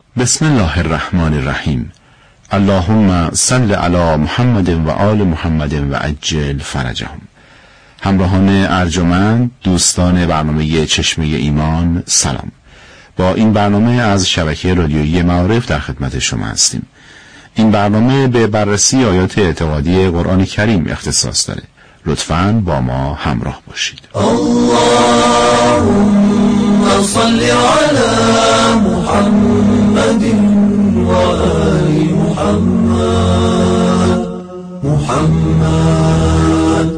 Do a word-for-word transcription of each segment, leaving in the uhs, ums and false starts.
بسم الله الرحمن الرحیم. اللهم صل علی محمد و آل محمد و عجل فرجهم. همراهان ارجمند، دوستان برنامه چشمه ایمان، سلام. با این برنامه از شبکه رادیویی معارف در خدمت شما هستیم. این برنامه به بررسی آیات اعتقادی قرآن کریم اختصاص داره. لطفاً با ما همراه باشید. اللهم صل علی محمد و آل محمد. محمد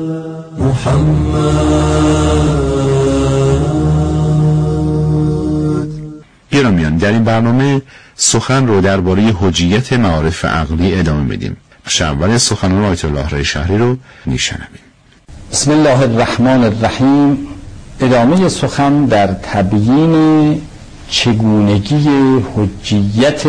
محمد. گرامیان، در این برنامه سخن رو درباره حجیت معارف عقلی ادامه میدیم. اول سخنان آیت الله ری شهری رو میشنویم. بسم الله الرحمن الرحیم. ادامه سخن در تبیین چگونگی حجیت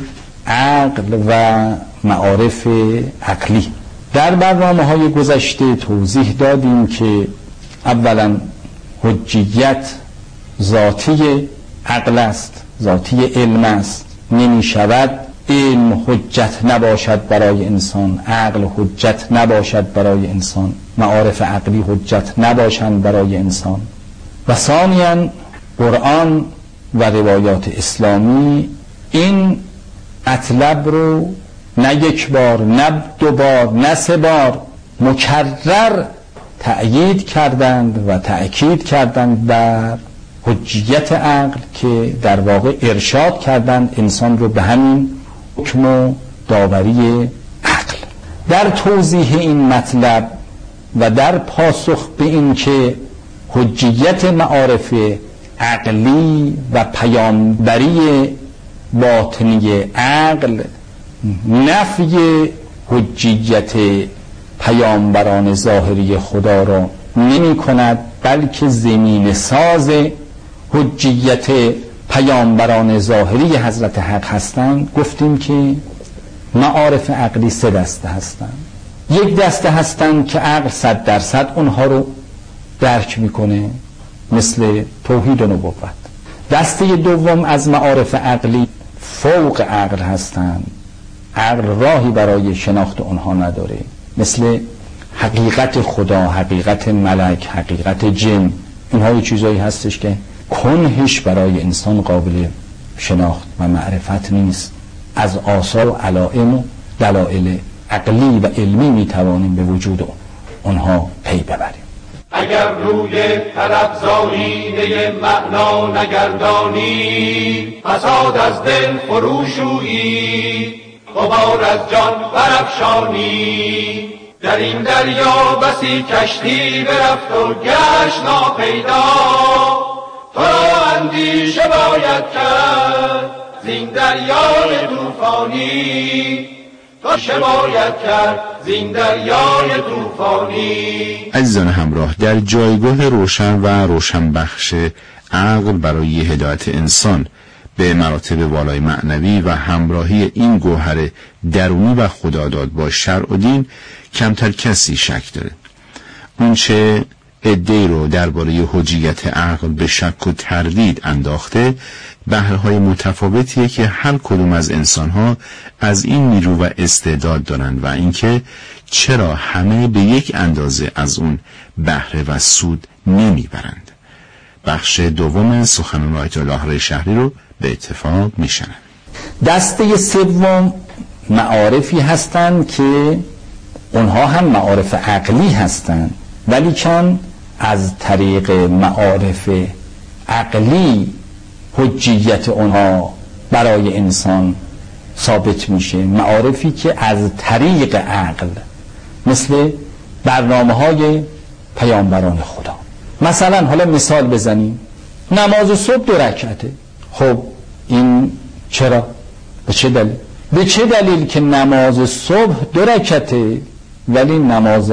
عقل و معارف عقلی. در برنامه های گذشته توضیح دادیم که اولا حجیت ذاتی عقل است، ذاتی علم است. نمی شود علم حجت نباشد برای انسان، عقل حجت نباشد برای انسان، معارف عقلی حجت نباشند برای انسان. و ثانیاً قرآن و روایات اسلامی این مطلب رو نه یک بار، نه دو بار، نه سه بار مکرر تأیید کردند و تأکید کردند بر حجیت عقل، که در واقع ارشاد کردند انسان رو به همین حکم و داوری عقل. در توضیح این مطلب و در پاسخ به این که حجیت معارف عقلی و پیامبری باطنی عقل نفی حجیت پیامبران ظاهری خدا را نمی کند، بلکه زمین ساز حجیت پیامبران ظاهری حضرت حق هستند. گفتیم که معارف عقلی سه دسته هستند. یک دسته هستند که عقل صد درصد اونها رو درک میکنه، مثل توحید و نبوت. دسته دوم از معارف عقلی فوق عقل هستند، عقل راهی برای شناخت اونها نداره، مثل حقیقت خدا، حقیقت ملک، حقیقت جن. اینها یه چیزایی هستش که کنهش برای انسان قابل شناخت و معرفت نیست. از آثار و علائم و دلائل عقلی و علمی میتوانیم به وجود اونها پی ببریم. اگر روی طرف زاینه معنا نگردانی، فساد از دل فروشویی، غبار از جان برافشانی. در این دریا بسی کشتی برفت و گشت ناپیدا، تو را اندیشه باید کرد زین دریای طوفانی، تو باید کرد زین دریای طوفانی. عزیزان همراه، در جایگاه روشن و روشنبخش عقل برای هدایت انسان به مراتب والای معنوی و همراهی این گوهر درونی و خداداد با شرع و دین کمتر کسی شک داره. اون چه ادعی رو درباره حجیت عقل به شک و تردید انداخته، بهرهای متفاوتیه که هر کدوم از انسانها از این نیرو و استعداد دارن و اینکه چرا همه به یک اندازه از اون بهره و سود نمیبرند. بخش دوم سخنان آیت الله ری شهری رو به اتفاق میشنن. دسته سوم معارفی هستند که اونها هم معارف عقلی هستند، ولی چون از طریق معارف عقلی حجیت اونها برای انسان ثابت میشه. معارفی که از طریق عقل، مثل برنامه های پیامبران خدا. مثلا حالا مثال بزنیم، نماز صبح دو رکعته. خب این چرا؟ به چه دلیل؟ به چه دلیل که نماز صبح دو رکعته ولی نماز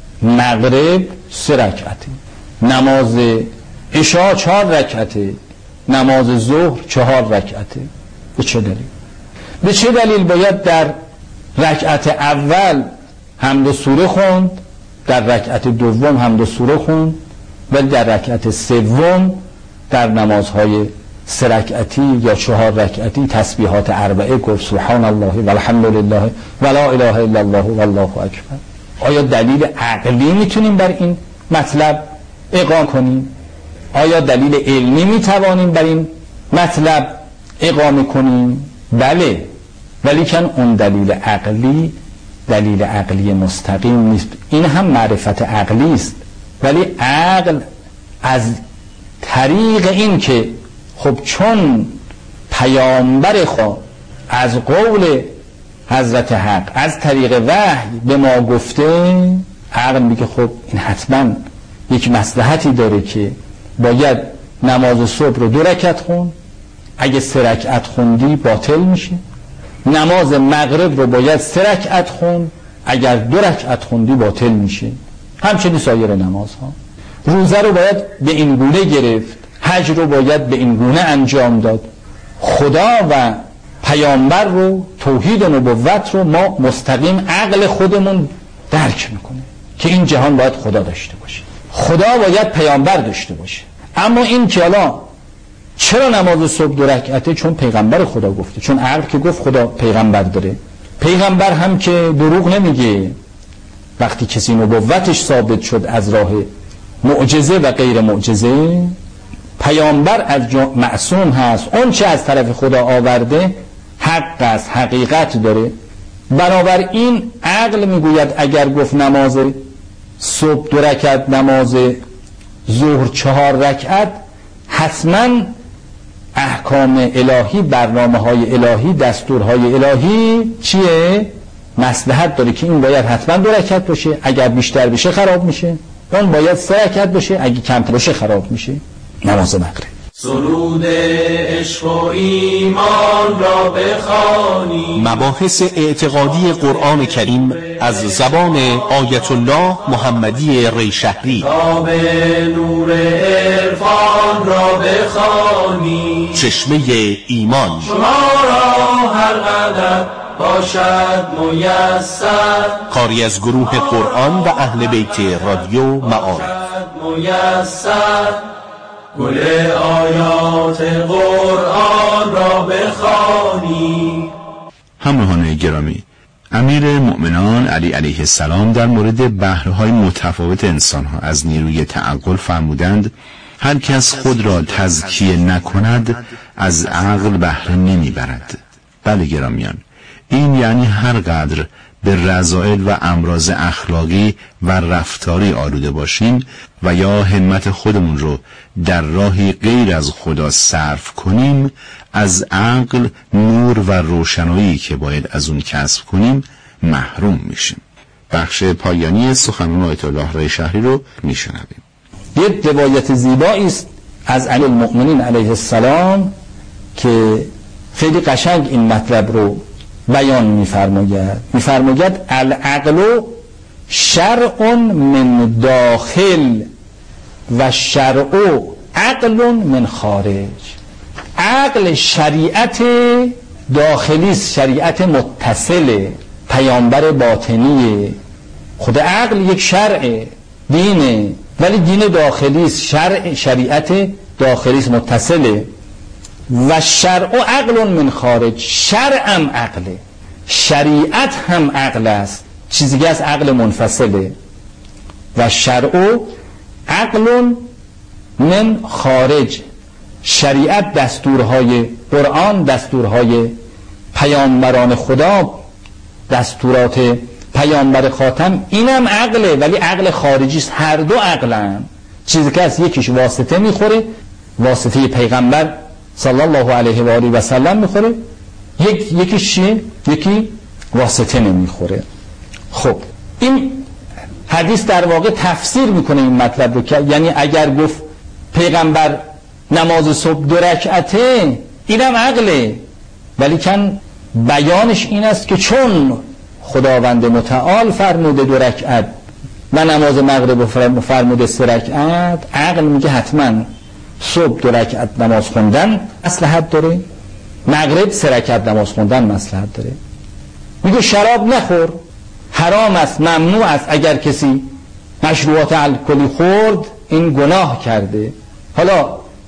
مغرب سه رکعته، نماز عشاء چهار رکعته، نماز ظهر چهار رکعته؟ به چه دلیل؟ به چه دلیل باید در رکعت اول حمد و سوره خوند، در رکعت دوم حمد و سوره خوند، ولی در رکعت سوم در نمازهای سه رکعتی یا چهار رکعتی تسبیحات اربعه گفت سبحان الله و الحمد لله و لا اله الا الله و الله اکبر. آیا دلیل عقلی میتونیم بر این مطلب اقامه کنیم؟ آیا دلیل علمی میتوانیم بر این مطلب اقامه کنیم؟ بله، ولی کن اون دلیل عقلی دلیل عقلی مستقیم نیست. این هم معرفت عقلی است، ولی عقل از طریق این که خب چون پیامبر خدا از قول حضرت حق از طریق وحی به ما گفته، عقل میگه خب این حتما یک مصلحتی داره که باید نماز صبح رو دو رکعت خون، اگه سه رکعت خوندی باطل میشه. نماز مغرب رو باید سه رکعت خون، اگر دو رکعت خوندی باطل میشه. همچنین سایر نمازها. روزه رو باید به این گونه گرفت، حج رو باید به این گونه انجام داد. خدا و پیامبر رو، توحید و نبوت رو ما مستقیم عقل خودمون درک میکنه که این جهان باید خدا داشته باشه، خدا باید پیامبر داشته باشه. اما این که الان چرا نماز صبح دو رکعته؟ چون پیغمبر خدا گفته، چون عقل که گفت خدا پیغمبر داره. پیغمبر هم که دروغ نمیگه. وقتی کسی نبوتش ثابت شد از راه معجزه و غیر معجزه، پیامبر از معصوم هست، اون چه از طرف خدا آورده حق است، حقیقت داره. بنابراین عقل میگوید اگر گفت نماز صبح دو رکعت، نماز ظهر چهار رکعت، حتما احکام الهی، برنامه های الهی، دستورهای الهی چیه؟ مصلحت داره که این باید حتما دو رکعت باشه، اگر بیشتر بشه خراب میشه. اون باید سه رکعت باشه، اگه کمتر باشه خراب میشه. نماز مغرب. سرود عشق و ایمان را بخوانی. مباحث اعتقادی قرآن کریم از زبان آیت الله محمدی ریشهری. تا به نور عرفان را بخوانی. چشمه ایمان. شما را هر قدر باشد میسر. کاری از گروه قرآن و اهل بیت رادیو معارف. میسر گل آیات قرآن را بخوانی. همراهان گرامی، امیر مؤمنان علی علیه السلام در مورد بهره‌های متفاوت انسان‌ها از نیروی تعقل فرمودند هر کس خود را تزکیه نکند از عقل بهره نمیبرد. بله گرامیان، این یعنی هر قدر به رذائل و امراض اخلاقی و رفتاری آلوده باشیم و یا همت خودمون رو در راهی غیر از خدا صرف کنیم، از عقل، نور و روشنایی که باید از اون کسب کنیم محروم میشیم. بخش پایانی سخنان آیت الله ریشهری رو میشنویم. یک روایت زیبایی است از علی المؤمنین علیه السلام که خیلی قشنگ این مطلب رو بیان می‌فرماید. می‌فرماید العقل شرع من داخل و شرع عقل من خارج. عقل شریعت داخلی است، شریعت متصل، پیامبر باطنیه. خود عقل یک شرع دینه، ولی دین داخلی است، شرع شریعت داخلی است، متصله. و شرع عقل من خارج، شرع هم عقله، شریعت هم عقل است، چیزی که از عقل منفصله. و شرع عقل من خارج، شریعت دستورهای قرآن، دستورهای پیامبران خدا، دستورات پیامبر خاتم، اینم عقله ولی عقل خارجی است. هر دو عقلن، چیزی که از یکیش واسطه میخوره، واسطه پیغمبر صلی الله علیه و آله و سلم میخوره، یک یکیش چیه؟ یکی واسطه نمیخوره. خب این حدیث در واقع تفسیر میکنه این مطلب رو که یعنی اگر گفت پیغمبر نماز صبح دو رکعته، اینم عقله، ولی کن بیانش این است که چون خداوند متعال فرموده دو رکعت و نماز مغرب فرموده سه رکعت، عقل میگه حتما صبح دو رکعت نماز خوندن مصلحت داره، مغرب سه رکعت نماز خوندن مصلحت داره. میگه شراب نخور، حرام است، ممنوع است، اگر کسی مشروبات الکلی خورد این گناه کرده. حالا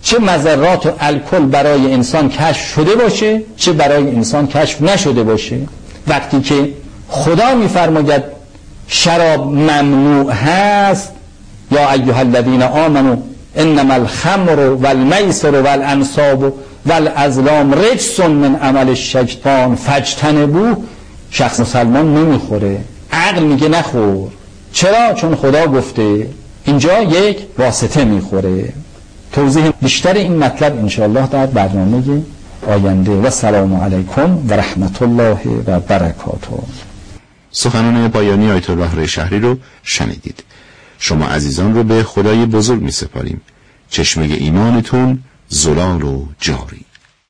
چه مضرات و الکل برای انسان کشف شده باشه چه برای انسان کشف نشده باشه. وقتی که خدا میفرماید شراب ممنوع هست، یا ایها الذین آمنوا انما الخمر والمیسر والانصاب والازلام رجس من عمل الشیطان فاجتنبوه، شخص مسلمان نمیخوره، عقل میگه نخور. چرا؟ چون خدا گفته. اینجا یک واسطه میخوره. توضیح بیشتر این مطلب انشاءالله در برنامه آینده. و سلام علیکم و رحمت الله و برکاته. سخنان پایانی آیت الله ریشهری رو شنیدید. شما عزیزان رو به خدای بزرگ می سپاریم. چشمه ایمانتون زلال و جاری.